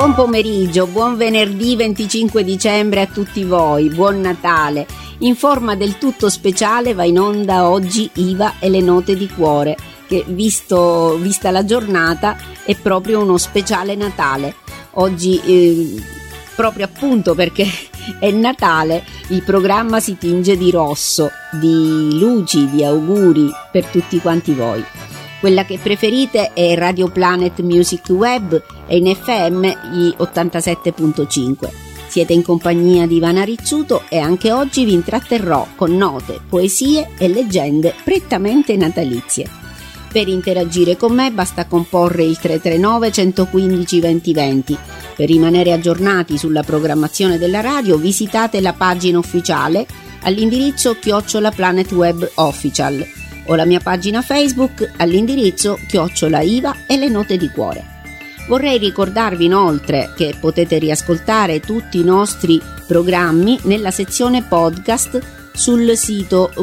Buon pomeriggio, buon venerdì 25 dicembre a tutti voi, buon Natale. In forma del tutto speciale va in onda oggi Iva e le note di cuore, che vista la giornata è proprio uno speciale Natale. Oggi proprio appunto perché è Natale, il programma si tinge di rosso, di luci, di auguri per tutti quanti voi. Quella che preferite è Radio Planet Music Web e in FM gli 87.5. Siete in compagnia di Ivana Rizzuto e anche oggi vi intratterrò con note, poesie e leggende prettamente natalizie. Per interagire con me basta comporre il 339 115 2020. Per rimanere aggiornati sulla programmazione della radio visitate la pagina ufficiale all'indirizzo @planetwebofficial o la mia pagina Facebook all'indirizzo @Iva e le note di cuore. Vorrei ricordarvi inoltre che potete riascoltare tutti i nostri programmi nella sezione podcast sul sito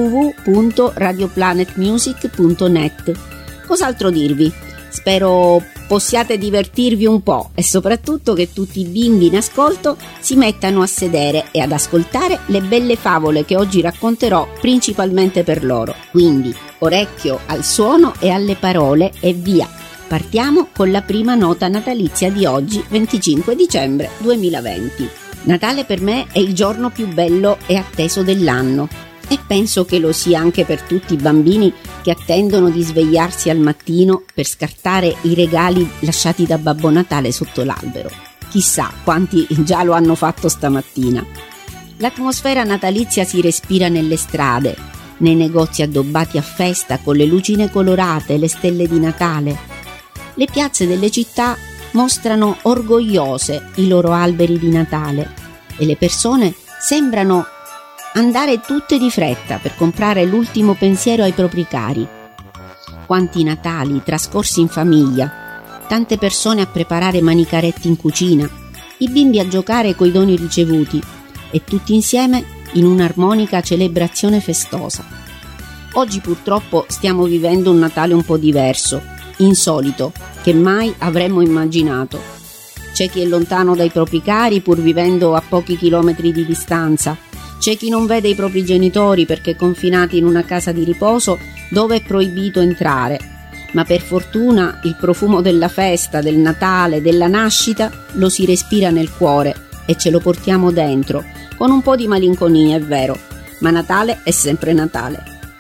www.radioplanetmusic.net. Cos'altro dirvi? Spero possiate divertirvi un po' e soprattutto che tutti i bimbi in ascolto si mettano a sedere e ad ascoltare le belle favole che oggi racconterò principalmente per loro. Quindi orecchio al suono e alle parole e via! Partiamo con la prima nota natalizia di oggi, 25 dicembre 2020. Natale per me è il giorno più bello e atteso dell'anno e penso che lo sia anche per tutti i bambini che attendono di svegliarsi al mattino per scartare i regali lasciati da Babbo Natale sotto l'albero. Chissà quanti già lo hanno fatto stamattina. L'atmosfera natalizia si respira nelle strade, nei negozi addobbati a festa con le lucine colorate e le stelle di Natale. Le piazze delle città mostrano orgogliose i loro alberi di Natale e le persone sembrano andare tutte di fretta per comprare l'ultimo pensiero ai propri cari. Quanti Natali trascorsi in famiglia, tante persone a preparare manicaretti in cucina, i bimbi a giocare coi doni ricevuti e tutti insieme in un'armonica celebrazione festosa. Oggi purtroppo stiamo vivendo un Natale un po' diverso, insolito, che mai avremmo immaginato. C'è chi è lontano dai propri cari pur vivendo a pochi chilometri di distanza. C'è chi non vede i propri genitori perché confinati in una casa di riposo dove è proibito entrare. Ma per fortuna il profumo della festa, del Natale, della nascita lo si respira nel cuore e ce lo portiamo dentro, con un po' di malinconia, è vero, ma Natale è sempre Natale.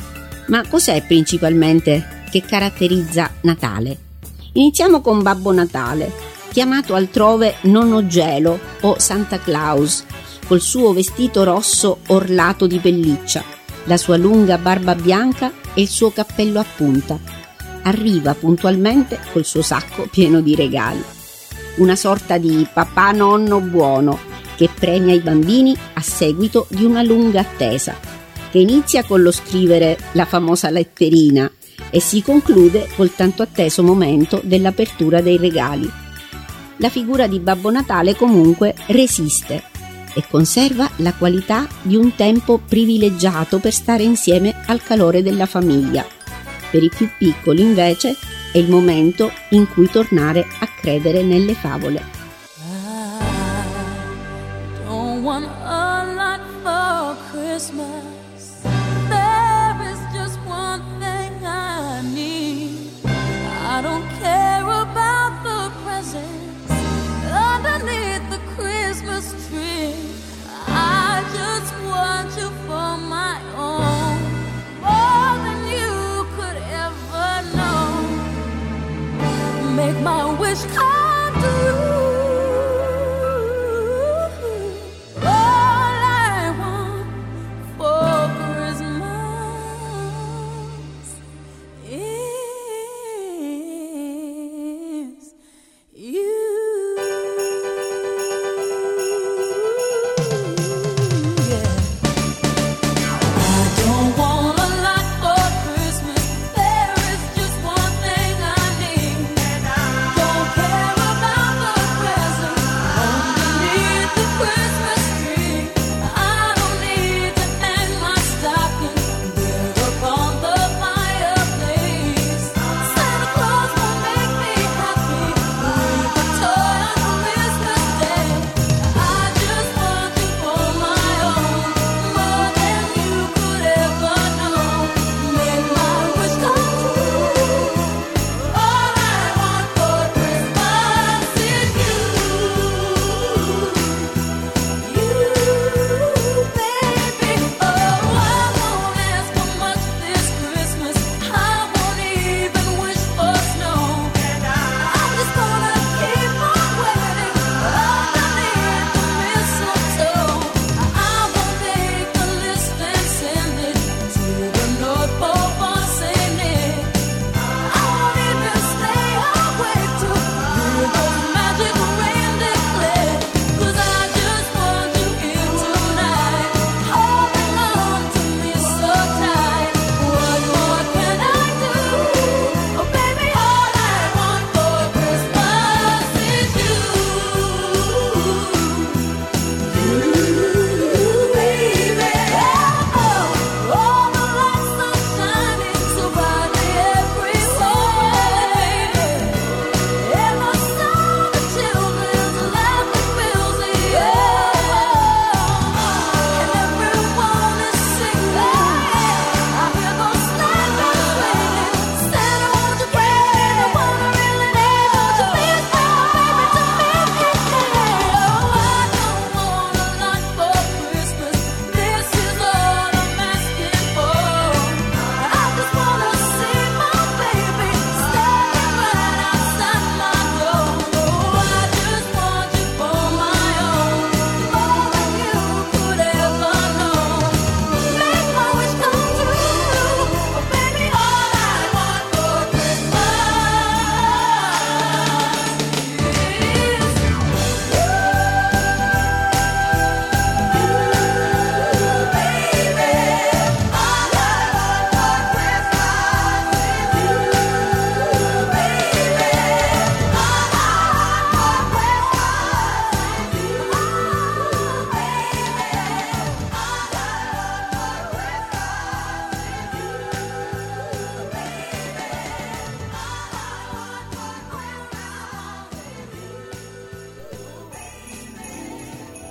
Ma cos'è principalmente che caratterizza Natale? Iniziamo con Babbo Natale, chiamato altrove Nonno Gelo o Santa Claus, col suo vestito rosso orlato di pelliccia, la sua lunga barba bianca e il suo cappello a punta. Arriva puntualmente col suo sacco pieno di regali. Una sorta di papà nonno buono che premia i bambini a seguito di una lunga attesa, che inizia con lo scrivere la famosa letterina e si conclude col tanto atteso momento dell'apertura dei regali. La figura di Babbo Natale comunque resiste e conserva la qualità di un tempo privilegiato per stare insieme al calore della famiglia. Per i più piccoli, invece, è il momento in cui tornare a credere nelle favole. I don't want a lot for Christmas. There is just one thing I need. I don't care about the presents underneath the Christmas tree. I just want you for my own, more than you could ever know. Make my wish come true. All I want for Christmas is you. Care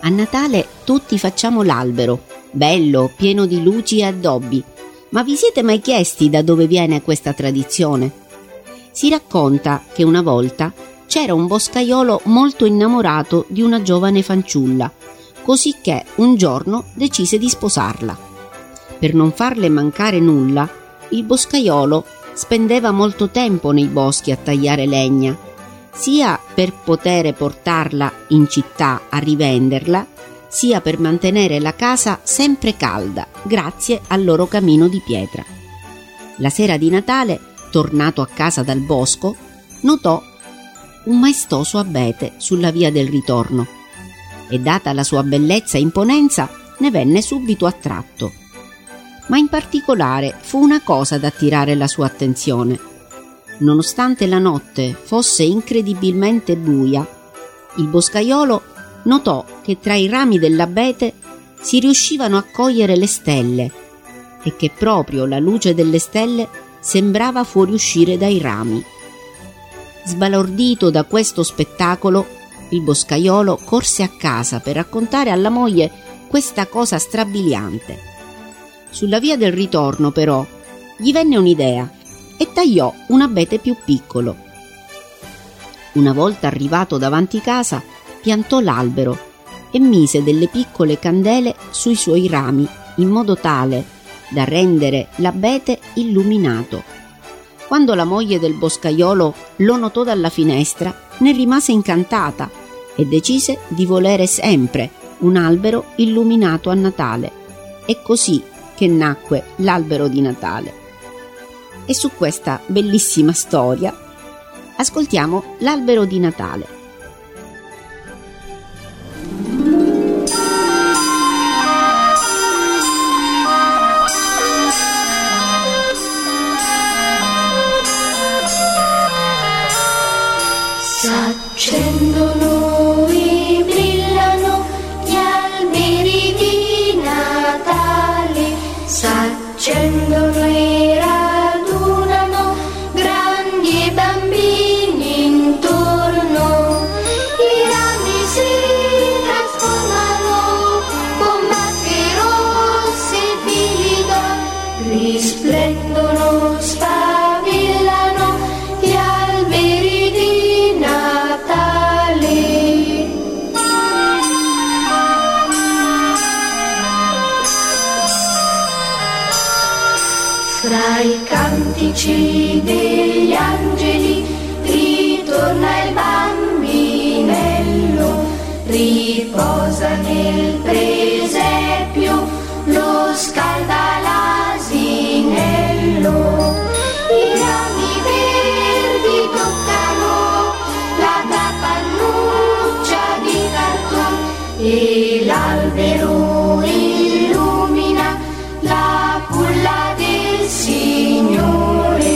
A Natale tutti facciamo l'albero, bello, pieno di luci e addobbi. Ma vi siete mai chiesti da dove viene questa tradizione? Si racconta che una volta c'era un boscaiolo molto innamorato di una giovane fanciulla, cosicché un giorno decise di sposarla. Per non farle mancare nulla, il boscaiolo spendeva molto tempo nei boschi a tagliare legna, sia per poter portarla in città a rivenderla, sia per mantenere la casa sempre calda grazie al loro camino di pietra. La sera di Natale, tornato a casa dal bosco, notò un maestoso abete sulla via del ritorno e, data la sua bellezza e imponenza, ne venne subito attratto. Ma in particolare fu una cosa ad attirare la sua attenzione. Nonostante la notte fosse incredibilmente buia, il boscaiolo notò che tra i rami dell'abete si riuscivano a cogliere le stelle e che proprio la luce delle stelle sembrava fuoriuscire dai rami. Sbalordito da questo spettacolo, il boscaiolo corse a casa per raccontare alla moglie questa cosa strabiliante. Sulla via del ritorno, però, gli venne un'idea e tagliò un abete più piccolo. Una volta arrivato davanti casa, piantò l'albero e mise delle piccole candele sui suoi rami in modo tale da rendere l'abete illuminato. Quando la moglie del boscaiolo lo notò dalla finestra, ne rimase incantata e decise di volere sempre un albero illuminato a Natale. È così che nacque l'albero di Natale. E su questa bellissima storia ascoltiamo l'albero di Natale. S'accendono e brillano gli alberi di Natale, s'accendono e radunano grandi e bambini intorno, i rami si trasformano con bacche rosse e fili d'oro, risplendono, sfavillano gli alberi di Natale. Fra i cantici degli angeli ritorna il bambinello, riposa nel presepio, lo scalda l'asinello. I rami verdi toccano la capannuccia di cartone e l'albero illumina la culla del Signore.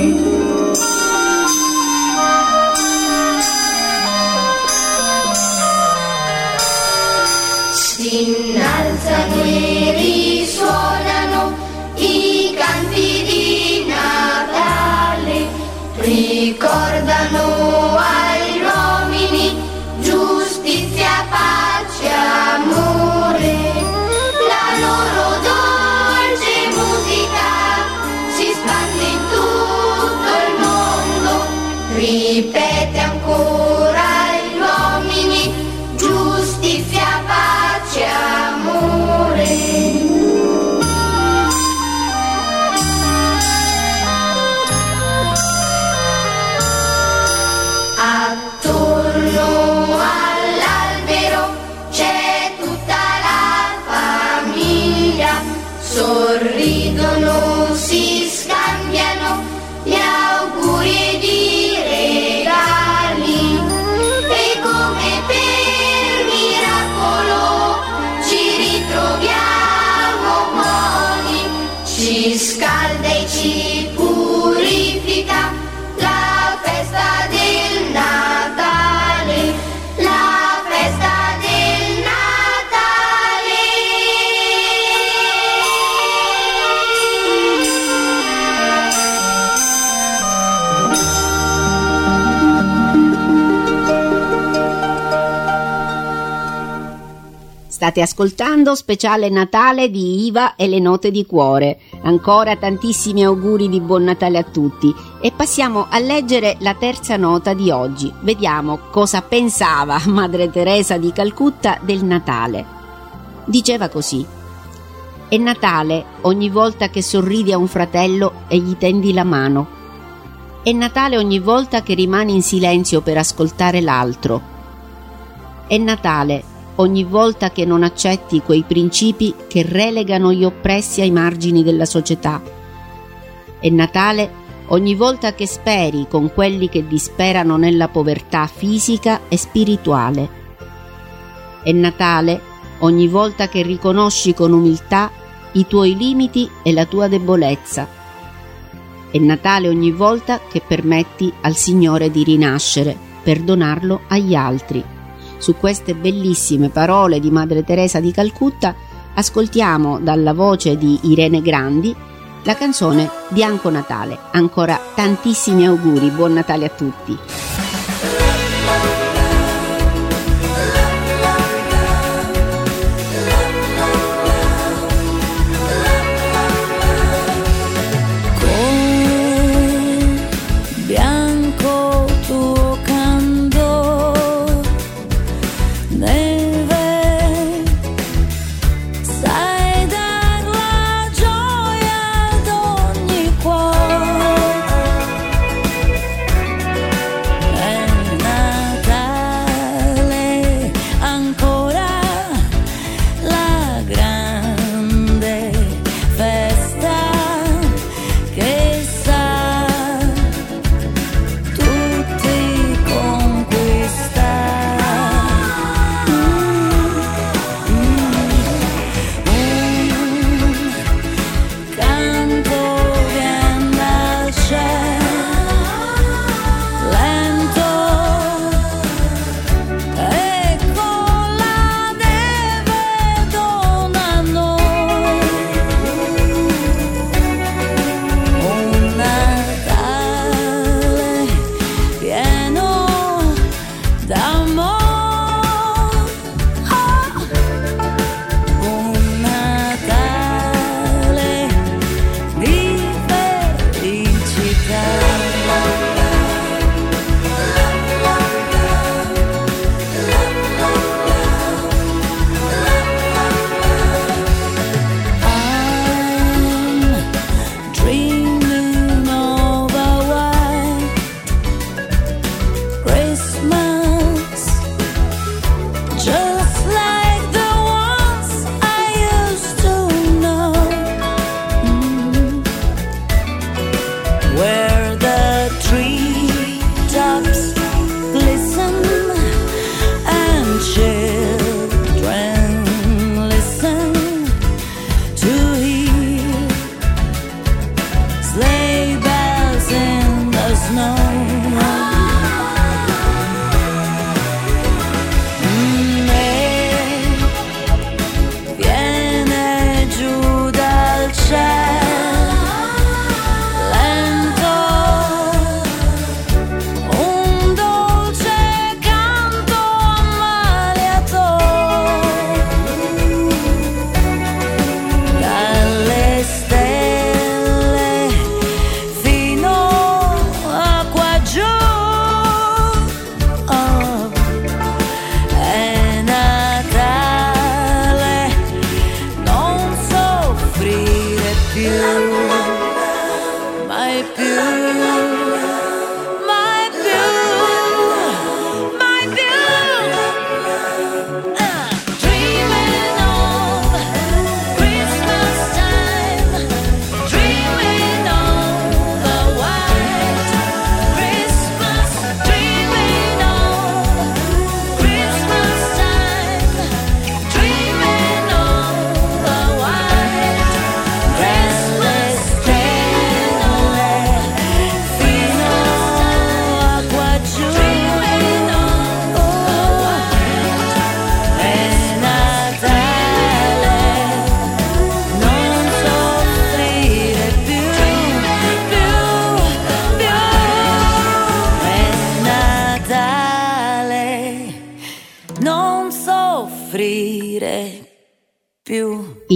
Si innalzano e risuonano i canti di Natale, ricordano agli uomini giustizia, pace, amore. La loro dolce musica si spande in tutto il mondo, ripete ancora agli uomini giustizia, pace, amore. Attorno all'albero c'è tutta la famiglia, sorridono, si scambiano gli auguri ed i regali e come per miracolo ci ritroviamo buoni, ci scalda e ci purifica la festa del Natale, la festa del Natale. State ascoltando Speciale Natale di Iva e le note di cuore. Ancora tantissimi auguri di buon Natale a tutti e passiamo a leggere la terza nota di oggi. Vediamo cosa pensava Madre Teresa di Calcutta del Natale. Diceva così: è Natale ogni volta che sorridi a un fratello e gli tendi la mano. È Natale ogni volta che rimani in silenzio per ascoltare l'altro. È Natale ogni volta che non accetti quei principi che relegano gli oppressi ai margini della società. È Natale ogni volta che speri con quelli che disperano nella povertà fisica e spirituale. È Natale ogni volta che riconosci con umiltà i tuoi limiti e la tua debolezza. È Natale ogni volta che permetti al Signore di rinascere per donarlo agli altri. Su queste bellissime parole di Madre Teresa di Calcutta ascoltiamo dalla voce di Irene Grandi la canzone Bianco Natale. Ancora tantissimi auguri, buon Natale a tutti.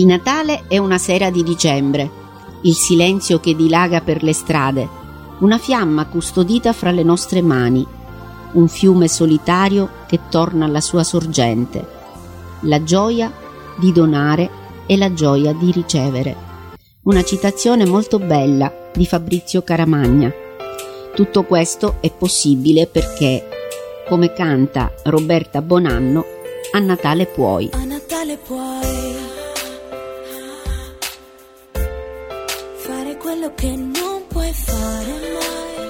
Il Natale è una sera di dicembre, il silenzio che dilaga per le strade, una fiamma custodita fra le nostre mani, un fiume solitario che torna alla sua sorgente, la gioia di donare e la gioia di ricevere. Una citazione molto bella di Fabrizio Caramagna. Tutto questo è possibile perché, come canta Roberta Bonanno, a Natale puoi. A Natale puoi fare quello che non puoi fare mai,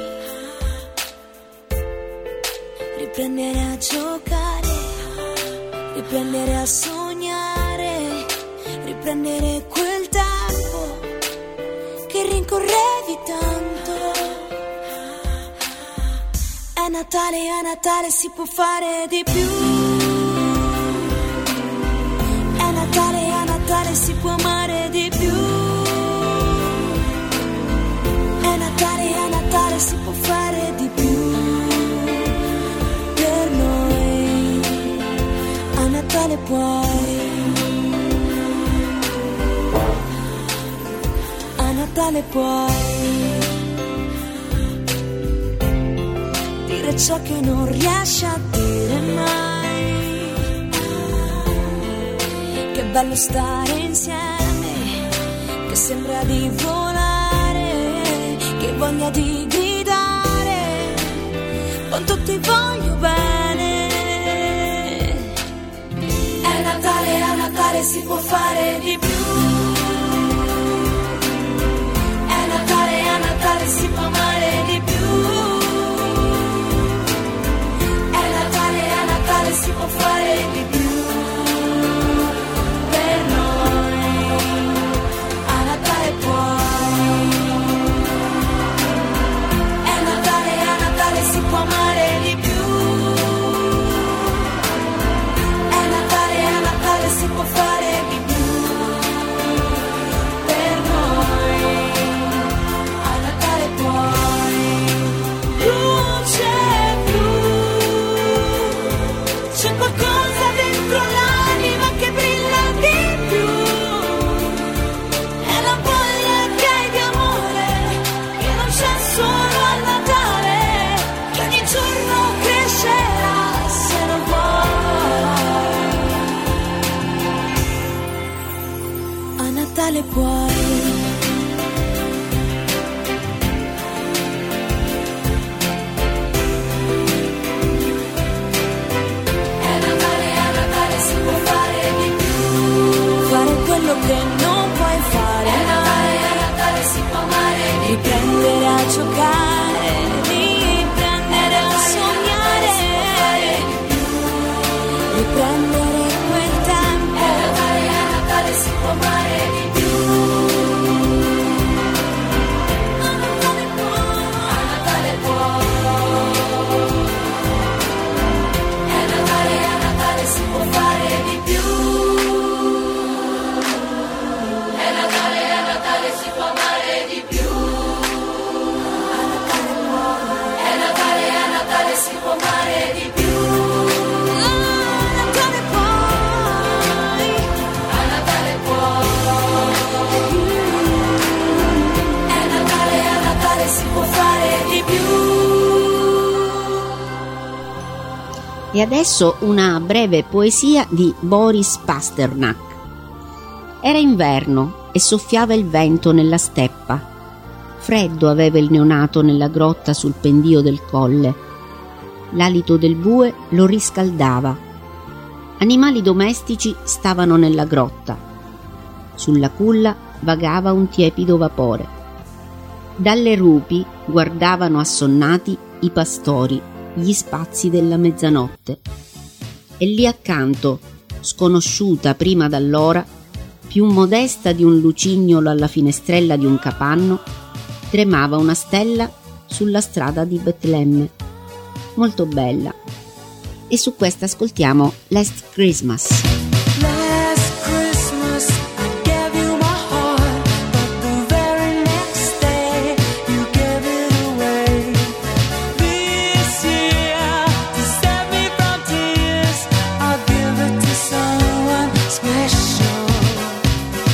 riprendere a giocare, riprendere a sognare, riprendere quel tempo che rincorrevi tanto. È Natale, a Natale si può fare di più. È Natale, a Natale si può amare di più. È Natale, a Natale si può fare di più. Per noi, a Natale puoi. A Natale puoi dire ciò che non riesci a dire mai. Che bello stare insieme, che sembra di volare, che voglia di gridare, quanto ti voglio bene. È Natale, a Natale si può fare di più. È Natale, a Natale si può amare di più. Si può fare di più per noi, a Natale puoi. È Natale, a Natale si può amare di più. È Natale, a Natale si può fare di più per noi, a Natale puoi. Luce blu, c'è qualcosa dentro l'anima che brilla di più. È la voglia che hai di amore, che non c'è solo a Natale, che ogni giorno crescerà se lo vuoi. A Natale puoi. Quello che non puoi fare, è Natale, a Natale si può amare, riprendere a giocare, riprendere a sognare, riprendere quel tempo. È Natale, a Natale si può amare di più. A Natale puoi, a Natale puoi. È Natale, a Natale si può fare di più. Si può amare di più. È Natale, a Natale si può amare di più. A Natale puoi. A Natale puoi. È Natale, a Natale si può fare di più. E adesso una breve poesia di Boris Pasternak. Era inverno e soffiava il vento nella steppa. Freddo aveva il neonato nella grotta sul pendio del colle. L'alito del bue lo riscaldava. Animali domestici stavano nella grotta. Sulla culla vagava un tiepido vapore. Dalle rupi guardavano assonnati i pastori gli spazi della mezzanotte. E lì accanto, sconosciuta prima d'allora, più modesta di un lucignolo alla finestrella di un capanno, tremava una stella sulla strada di Betlemme, molto bella. E su questa ascoltiamo Last Christmas. Last Christmas I gave you my heart, but the very next day you gave it away. This year, to save me from tears, I'll give it to someone special.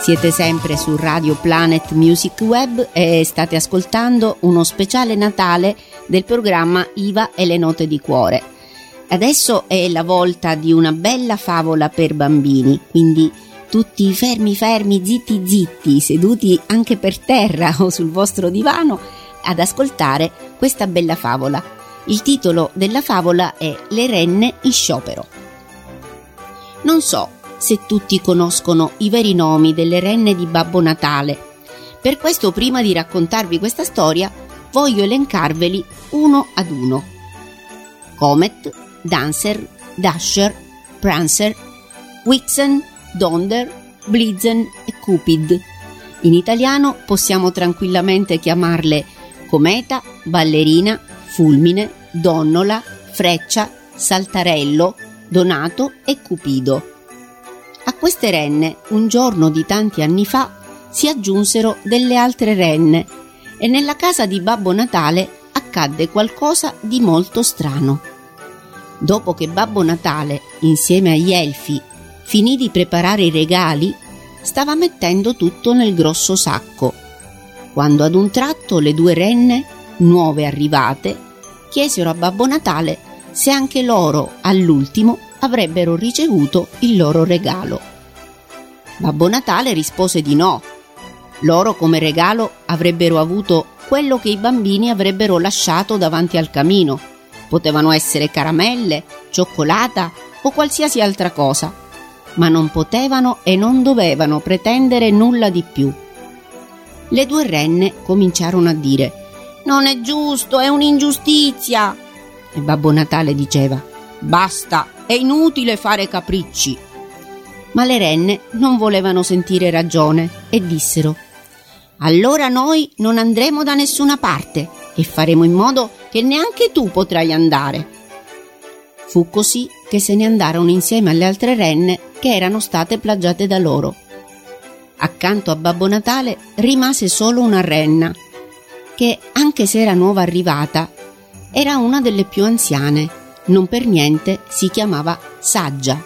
Siete sempre su Radio Planet Music Web e state ascoltando uno speciale Natale del programma Iva e le note di cuore. Adesso è la volta di una bella favola per bambini, quindi tutti fermi, zitti, seduti anche per terra o sul vostro divano ad ascoltare questa bella favola. Il titolo della favola è Le renne in sciopero. Non so se tutti conoscono i veri nomi delle renne di Babbo Natale. Per questo, prima di raccontarvi questa storia, voglio elencarveli uno ad uno. Comet, Dancer, Dasher, Prancer, Vixen, Donder, Blitzen e Cupid. In italiano possiamo tranquillamente chiamarle Cometa, Ballerina, Fulmine, Donnola, Freccia, Saltarello, Donato e Cupido. A queste renne, un giorno di tanti anni fa, si aggiunsero delle altre renne e nella casa di Babbo Natale accadde qualcosa di molto strano. Dopo che Babbo Natale, insieme agli elfi, finì di preparare i regali, stava mettendo tutto nel grosso sacco, quando ad un tratto le due renne, nuove arrivate, chiesero a Babbo Natale se anche loro, all'ultimo, avrebbero ricevuto il loro regalo. Babbo Natale rispose di no. Loro come regalo avrebbero avuto quello che i bambini avrebbero lasciato davanti al camino. Potevano essere caramelle, cioccolata o qualsiasi altra cosa, ma non potevano e non dovevano pretendere nulla di più. Le due renne cominciarono a dire: «Non è giusto, è un'ingiustizia!» E Babbo Natale diceva: «Basta, è inutile fare capricci!» Ma le renne non volevano sentire ragione e dissero: «Allora noi non andremo da nessuna parte e faremo in modo che neanche tu potrai andare». Fu così che se ne andarono insieme alle altre renne che erano state plagiate da loro. Accanto a Babbo Natale rimase solo una renna, che, anche se era nuova arrivata, era una delle più anziane. Non per niente si chiamava Saggia.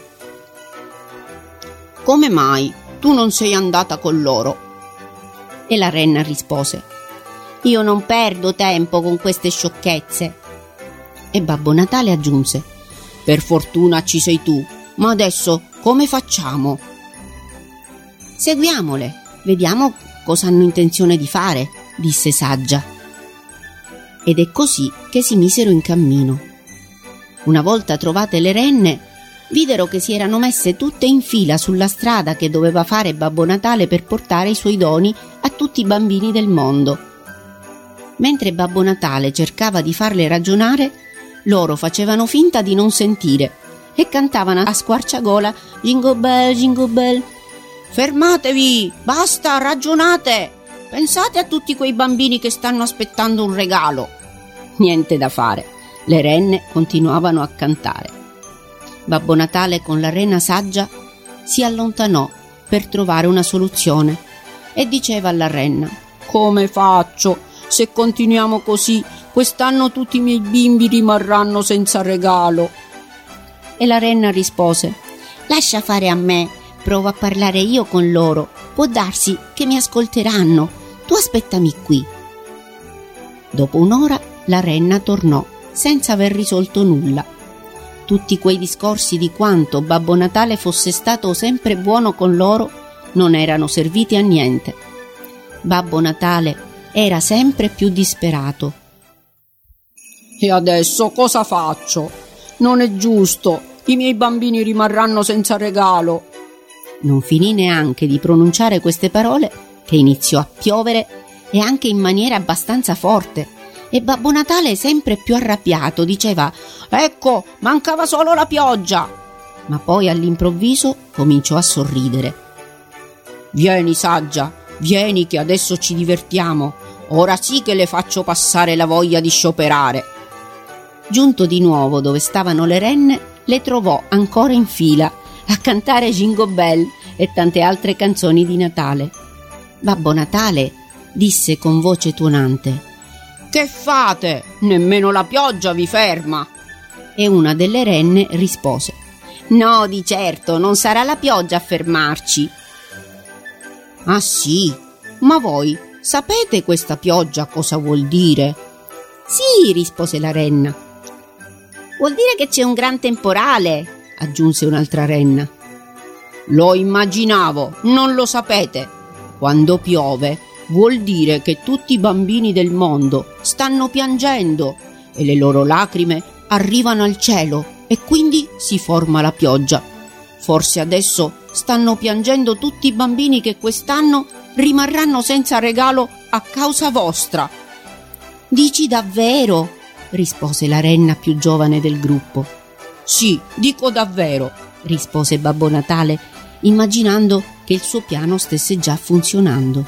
«Come mai tu non sei andata con loro?» E la renna rispose: «Io non perdo tempo con queste sciocchezze». E Babbo Natale aggiunse: «Per fortuna ci sei tu, ma adesso come facciamo?» «Seguiamole, vediamo cosa hanno intenzione di fare», disse Saggia. Ed è così che si misero in cammino. Una volta trovate le renne, videro che si erano messe tutte in fila sulla strada che doveva fare Babbo Natale per portare i suoi doni a tutti i bambini del mondo. Mentre Babbo Natale cercava di farle ragionare, loro facevano finta di non sentire e cantavano a squarciagola Jingle Bell, Jingle Bell. «Fermatevi! Basta, ragionate! Pensate a tutti quei bambini che stanno aspettando un regalo!» Niente da fare. Le renne continuavano a cantare. Babbo Natale con la renna Saggia si allontanò per trovare una soluzione e diceva alla renna: «Come faccio? Se continuiamo così, quest'anno tutti i miei bimbi rimarranno senza regalo». E la renna rispose: «Lascia fare a me, provo a parlare io con loro, può darsi che mi ascolteranno, tu aspettami qui». Dopo un'ora la renna tornò senza aver risolto nulla. Tutti quei discorsi di quanto Babbo Natale fosse stato sempre buono con loro non erano serviti a niente. Babbo Natale era sempre più disperato. «E adesso cosa faccio? Non è giusto, i miei bambini rimarranno senza regalo». Non finì neanche di pronunciare queste parole che iniziò a piovere, e anche in maniera abbastanza forte. E Babbo Natale, sempre più arrabbiato, diceva: «Ecco, mancava solo la pioggia!» Ma poi all'improvviso cominciò a sorridere. «Vieni, Saggia, vieni che adesso ci divertiamo. Ora sì che le faccio passare la voglia di scioperare». Giunto di nuovo dove stavano le renne, le trovò ancora in fila a cantare Jingle Bell e tante altre canzoni di Natale. Babbo Natale disse con voce tuonante: «Che fate? Nemmeno la pioggia vi ferma!» E una delle renne rispose: «No, di certo, non sarà la pioggia a fermarci». Ah sì? Ma voi sapete questa pioggia cosa vuol dire? Sì, rispose la renna. Vuol dire che c'è un gran temporale, aggiunse un'altra renna. Lo immaginavo, non lo sapete. Quando piove vuol dire che tutti i bambini del mondo stanno piangendo e le loro lacrime arrivano al cielo e quindi si forma la pioggia. Forse adesso stanno piangendo tutti i bambini che quest'anno rimarranno senza regalo a causa vostra. Dici davvero? Rispose la renna più giovane del gruppo. Sì, dico davvero, rispose Babbo Natale, immaginando che il suo piano stesse già funzionando.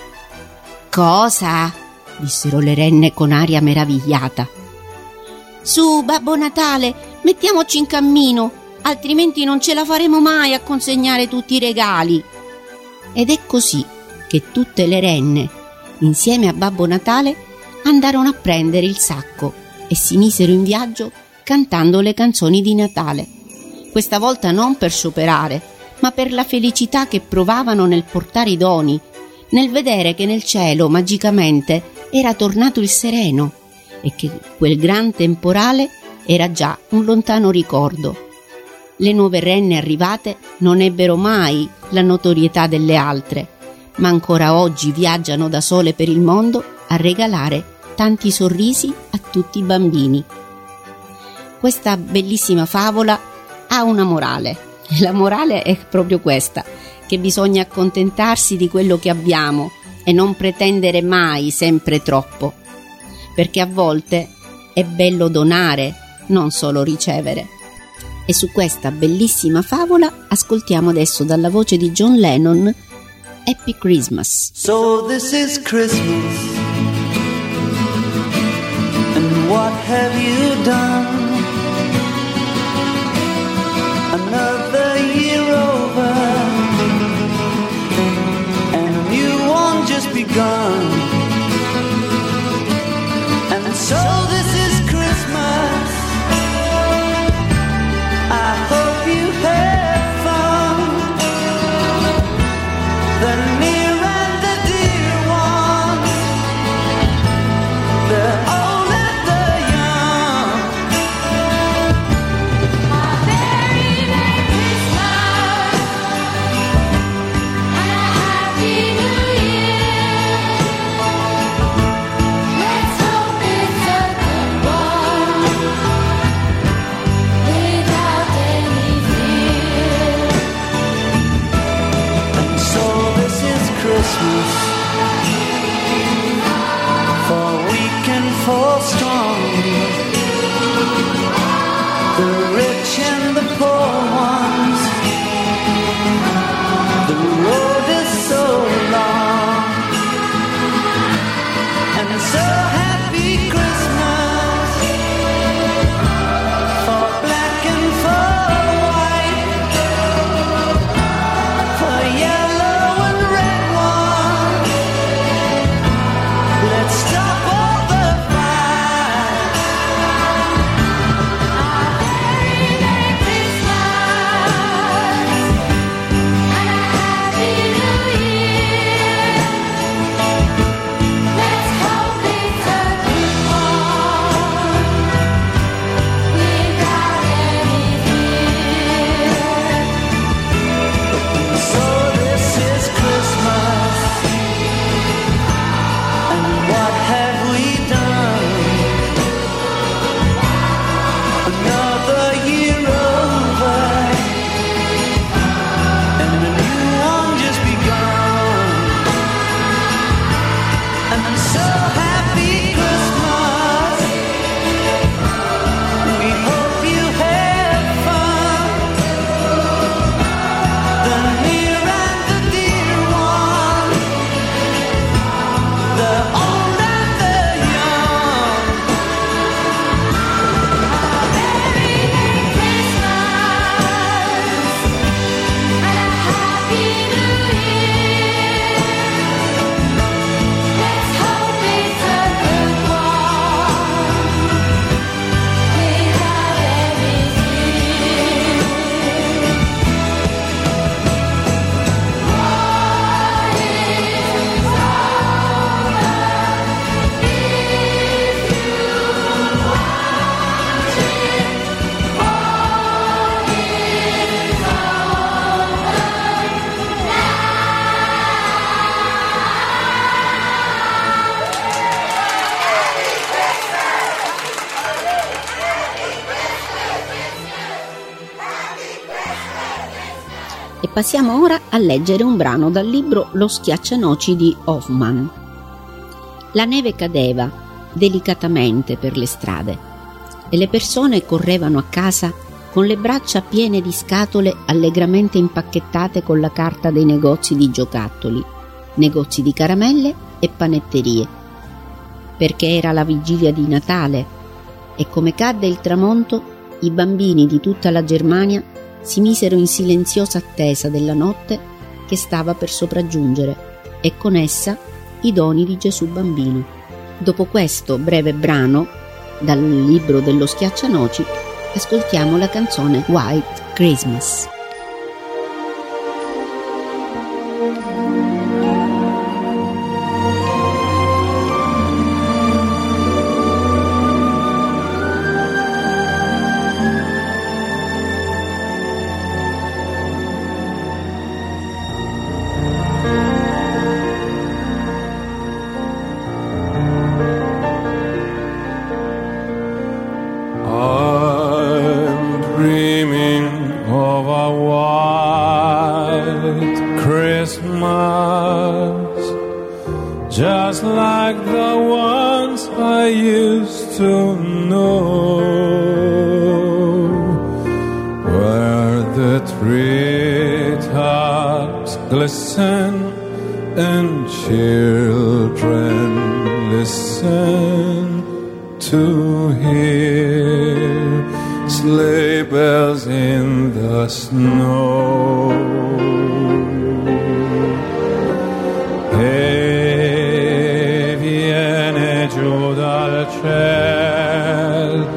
Cosa? Dissero le renne con aria meravigliata. Su, Babbo Natale, mettiamoci in cammino, altrimenti non ce la faremo mai a consegnare tutti i regali. Ed è così che tutte le renne, insieme a Babbo Natale, andarono a prendere il sacco e si misero in viaggio cantando le canzoni di Natale. Questa volta non per scioperare, ma per la felicità che provavano nel portare i doni, nel vedere che nel cielo magicamente era tornato il sereno e che quel gran temporale era già un lontano ricordo. Le nuove renne arrivate non ebbero mai la notorietà delle altre, ma ancora oggi viaggiano da sole per il mondo a regalare tanti sorrisi a tutti i bambini. Questa bellissima favola ha una morale, e la morale è proprio questa, che bisogna accontentarsi di quello che abbiamo e non pretendere mai sempre troppo, perché a volte è bello donare, non solo ricevere. E su questa bellissima favola ascoltiamo adesso dalla voce di John Lennon Happy Christmas. So this is Christmas, and what have you done? Another year over, and a new one just begun. And so this is Christmas, I hope you had fun. The near and the dear ones, the old and the young. A very Merry Christmas and a Happy New Year. Let's hope it's a good one without any fear. And so this is Christmas, for weak and for strong, the rich and the poor ones. The road is so long, and so happy Christmas for black and for white, for yellow and red ones. Let's stop all the fight. E passiamo ora a leggere un brano dal libro Lo schiaccianoci di Hoffman. La neve cadeva delicatamente per le strade e le persone correvano a casa con le braccia piene di scatole allegramente impacchettate con la carta dei negozi di giocattoli, negozi di caramelle e panetterie, perché era la vigilia di Natale e come cadde il tramonto i bambini di tutta la Germania si misero in silenziosa attesa della notte che stava per sopraggiungere e con essa i doni di Gesù bambino. Dopo questo breve brano dal libro dello Schiaccianoci ascoltiamo la canzone White Christmas. Just like the ones I used to know, where the treetops glisten and children listen to hear sleigh bells in the snow. Giù dal ciel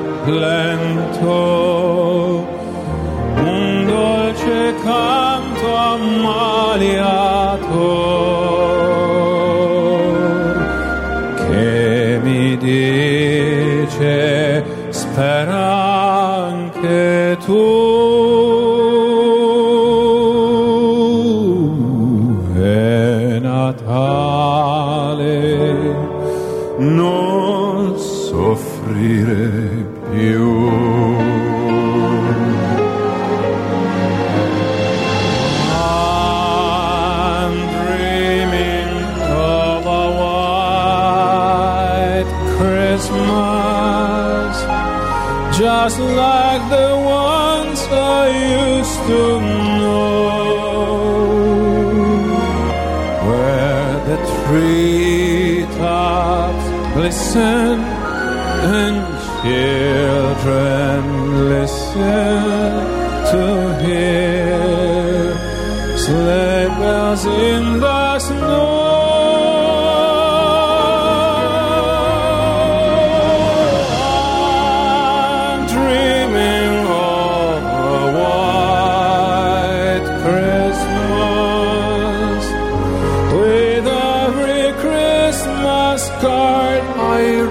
lento un dolce canto ammaliato che mi dice spera anche tu. È Natale, non soffrire più. I'm dreaming of a white Christmas, just like the ones I used to know, where the treetops listen and children listen to hear sleigh bells in the snow. I'm dreaming of a white Christmas with every Christmas card I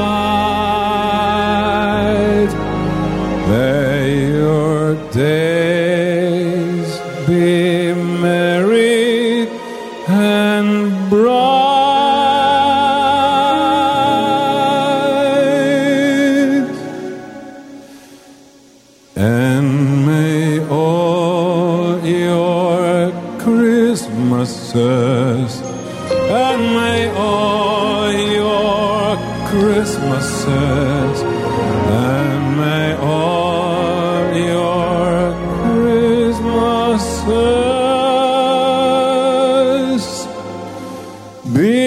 write. May your days be merry and bright, and may all your Christmases, and may all your Christmases, and may all your Christmases be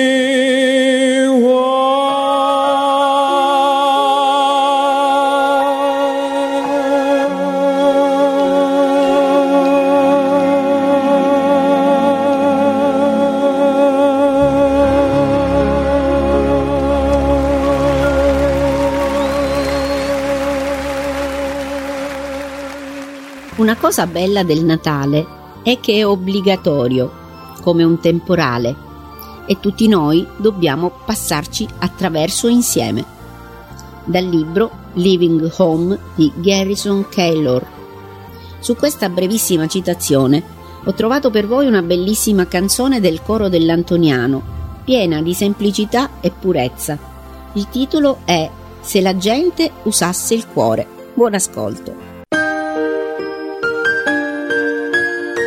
Una cosa bella del Natale è che è obbligatorio, come un temporale, e tutti noi dobbiamo passarci attraverso insieme. Dal libro Living Home di Garrison Keillor. Su questa brevissima citazione ho trovato per voi una bellissima canzone del coro dell'Antoniano, piena di semplicità e purezza. Il titolo è Se la gente usasse il cuore. Buon ascolto.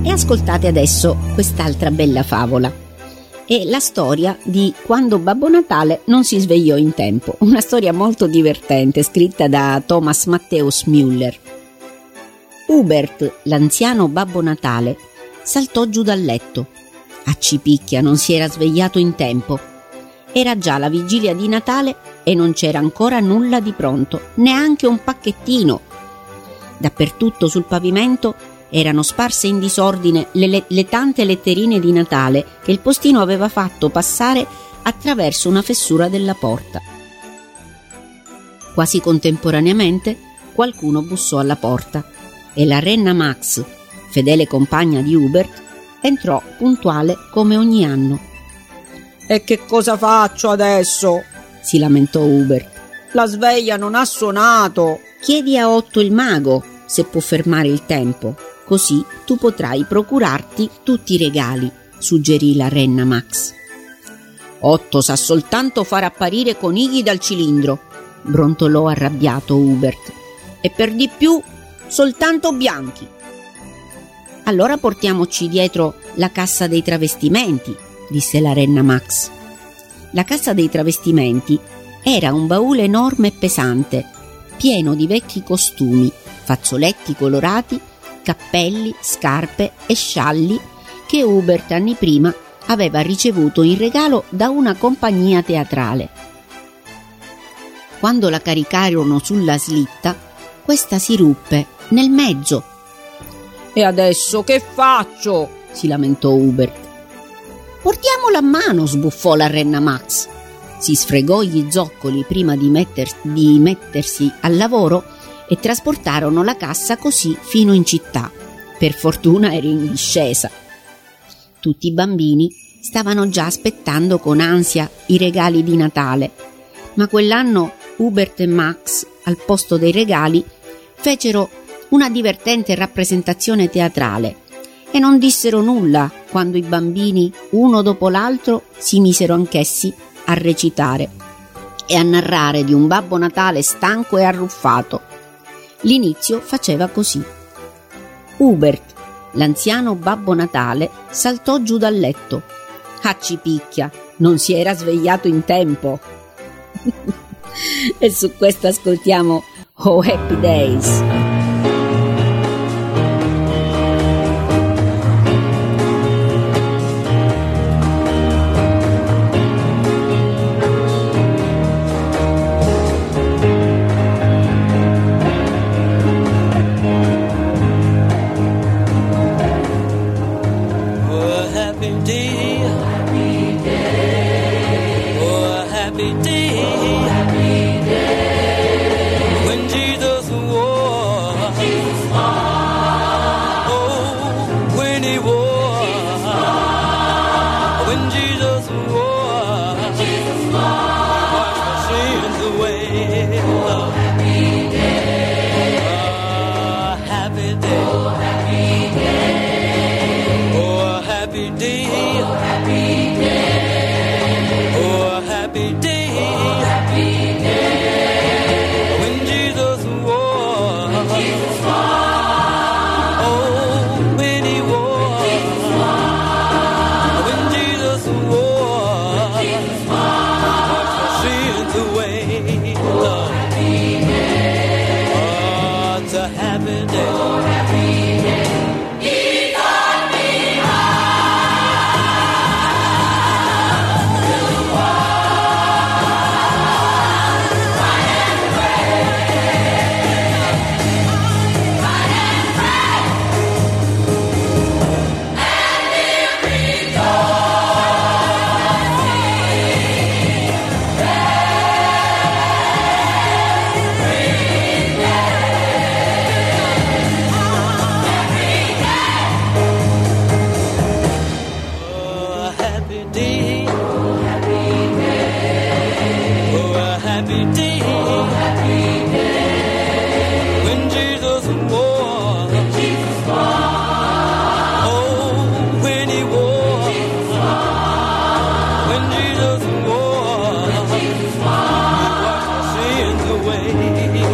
E ascoltate adesso quest'altra bella favola. È la storia di quando Babbo Natale non si svegliò in tempo. Una storia molto divertente, scritta da Thomas Matthäus Müller. Hubert, l'anziano Babbo Natale, saltò giù dal letto. Accipicchia, non si era svegliato in tempo. Era già la vigilia di Natale e non c'era ancora nulla di pronto, neanche un pacchettino. Dappertutto sul pavimento erano sparse in disordine le tante letterine di Natale che il postino aveva fatto passare attraverso una fessura della porta. Quasi contemporaneamente qualcuno bussò alla porta e la renna Max, fedele compagna di Hubert, entrò puntuale come ogni anno. «E che cosa faccio adesso?» si lamentò Hubert. «La sveglia non ha suonato!» «Chiedi a Otto il mago se può fermare il tempo, così tu potrai procurarti tutti i regali», suggerì la renna Max. «Otto sa soltanto far apparire conigli dal cilindro», brontolò arrabbiato Hubert. «E per di più soltanto bianchi». «Allora portiamoci dietro la cassa dei travestimenti», disse la renna Max. La cassa dei travestimenti era un baule enorme e pesante, pieno di vecchi costumi, fazzoletti colorati, cappelli, scarpe e scialli che Hubert anni prima aveva ricevuto in regalo da una compagnia teatrale. Quando la caricarono sulla slitta, questa si ruppe nel mezzo. «E adesso che faccio?» si lamentò Hubert. «Portiamola a mano», sbuffò la renna Max. Si sfregò gli zoccoli prima di mettersi al lavoro e trasportarono la cassa così fino in città. Per fortuna era in discesa. Tutti i bambini stavano già aspettando con ansia i regali di Natale, ma quell'anno Hubert e Max, al posto dei regali, fecero una divertente rappresentazione teatrale e non dissero nulla quando i bambini, uno dopo l'altro, si misero anch'essi a recitare e a narrare di un Babbo Natale stanco e arruffato. L'inizio faceva così. Hubert, l'anziano Babbo Natale, saltò giù dal letto. Accipicchia, non si era svegliato in tempo. E su questo ascoltiamo Oh Happy Days.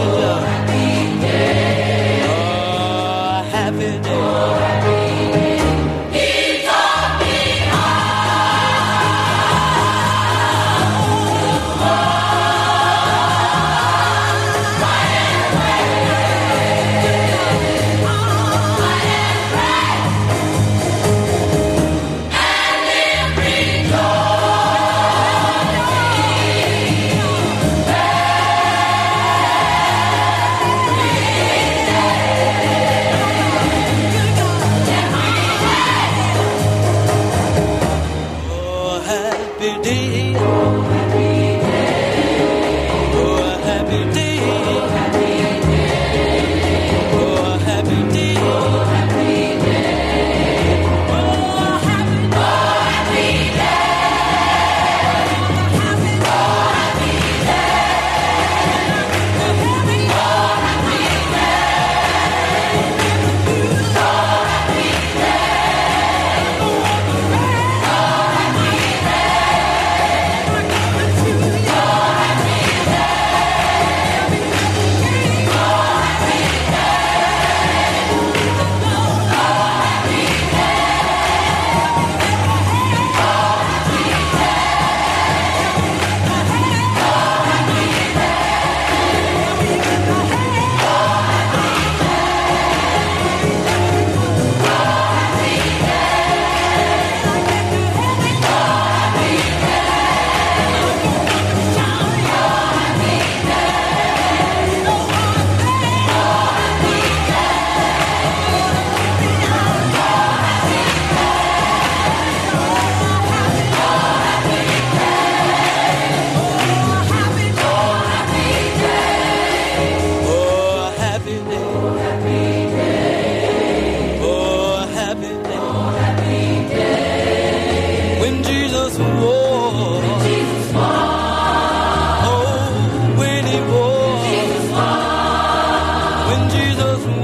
Happy day.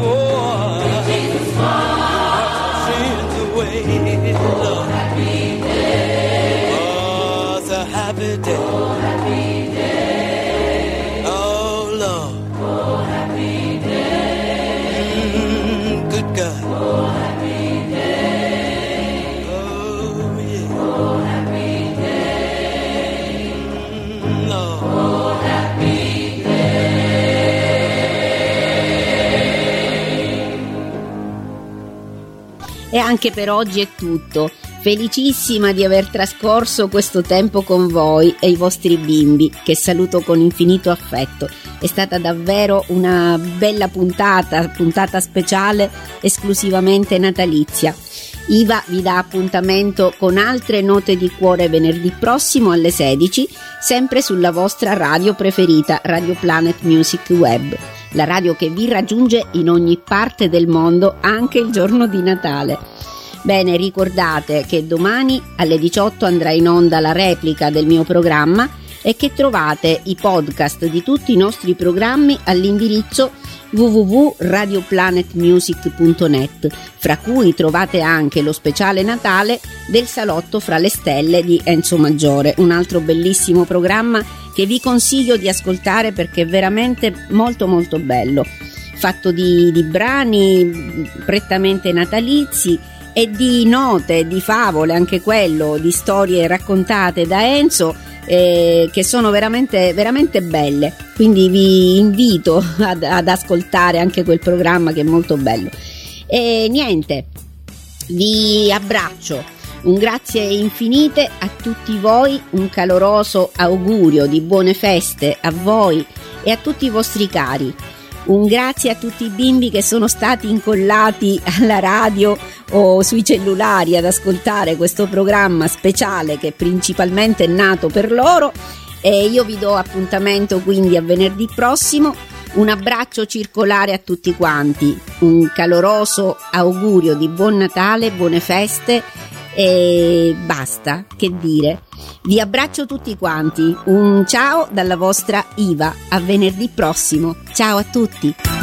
E anche per oggi è tutto. Felicissima di aver trascorso questo tempo con voi e i vostri bimbi, che saluto con infinito affetto. È stata davvero una bella puntata speciale esclusivamente natalizia. Iva vi dà appuntamento con altre note di cuore venerdì prossimo alle 16, sempre sulla vostra radio preferita, Radio Planet Music Web, la radio che vi raggiunge in ogni parte del mondo, anche il giorno di Natale. Bene, ricordate che domani alle 18 andrà in onda la replica del mio programma e che trovate i podcast di tutti i nostri programmi all'indirizzo www.radioplanetmusic.net, fra cui trovate anche lo speciale Natale del Salotto fra le stelle di Enzo Maggiore, un altro bellissimo programma che vi consiglio di ascoltare perché è veramente molto molto bello, fatto di brani prettamente natalizi e di note, di favole, anche quello, di storie raccontate da Enzo, che sono veramente veramente belle, quindi vi invito ad ascoltare anche quel programma che è molto bello. E niente, vi abbraccio, un grazie infinite a tutti voi, un caloroso augurio di buone feste a voi e a tutti i vostri cari. Un grazie a tutti i bimbi che sono stati incollati alla radio o sui cellulari ad ascoltare questo programma speciale che principalmente è nato per loro, e io vi do appuntamento quindi a venerdì prossimo. Un abbraccio circolare a tutti quanti, un caloroso augurio di buon Natale, buone feste e basta, che dire. Vi abbraccio tutti quanti, un ciao dalla vostra Iva, a venerdì prossimo, ciao a tutti.